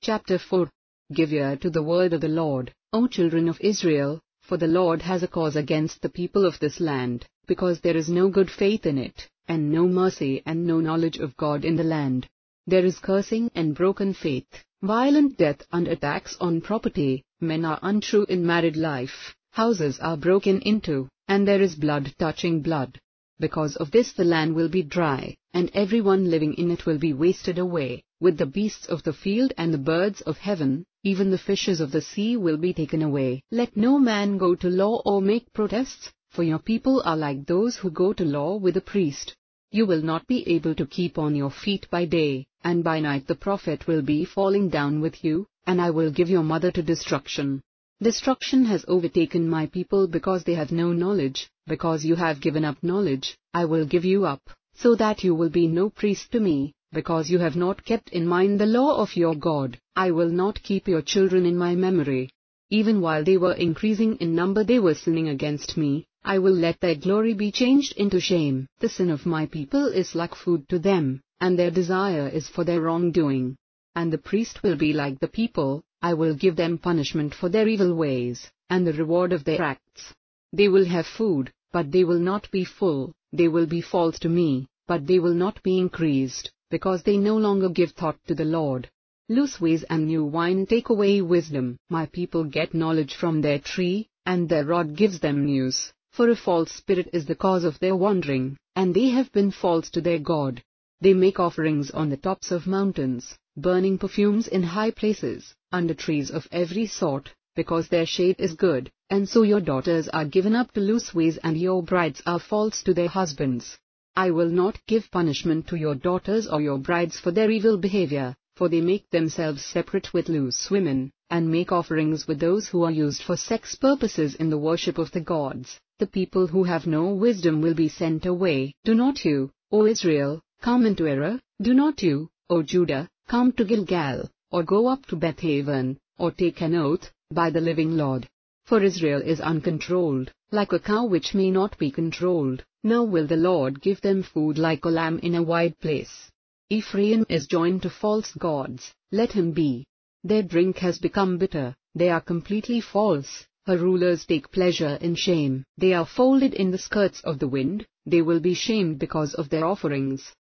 Chapter 4. Give ear to the word of the Lord, O children of Israel, for the Lord has a cause against the people of this land, because there is no good faith in it, and no mercy and no knowledge of God in the land. There is cursing and broken faith, violent death and attacks on property, men are untrue in married life, houses are broken into, and there is blood touching blood. Because of this the land will be dry, and everyone living in it will be wasted away, with the beasts of the field and the birds of heaven, even the fishes of the sea will be taken away. Let no man go to law or make protests, for your people are like those who go to law with a priest. You will not be able to keep on your feet by day, and by night the prophet will be falling down with you, and I will give your mother to destruction. Destruction has overtaken my people because they have no knowledge. Because you have given up knowledge, I will give you up, so that you will be no priest to me. Because you have not kept in mind the law of your God, I will not keep your children in my memory. Even while they were increasing in number they were sinning against me. I will let their glory be changed into shame. The sin of my people is like food to them, and their desire is for their wrongdoing. And the priest will be like the people. I will give them punishment for their evil ways, and the reward of their acts. They will have food, but they will not be full. They will be false to me, but they will not be increased, because they no longer give thought to the Lord. Loose ways and new wine take away wisdom. My people get knowledge from their tree, and their rod gives them news. For a false spirit is the cause of their wandering, and they have been false to their God. They make offerings on the tops of mountains, burning perfumes in high places, under trees of every sort, because their shade is good, and so your daughters are given up to loose ways and your brides are false to their husbands. I will not give punishment to your daughters or your brides for their evil behavior, for they make themselves separate with loose women, and make offerings with those who are used for sex purposes in the worship of the gods. The people who have no wisdom will be sent away. Do not you, O Israel, come into error? Do not you, O Judah, come to Gilgal, or go up to Bethaven, or take an oath, by the living Lord. For Israel is uncontrolled, like a cow which may not be controlled. Now will the Lord give them food like a lamb in a wide place. Ephraim is joined to false gods, let him be. Their drink has become bitter, they are completely false. Her rulers take pleasure in shame. They are folded in the skirts of the wind, they will be shamed because of their offerings.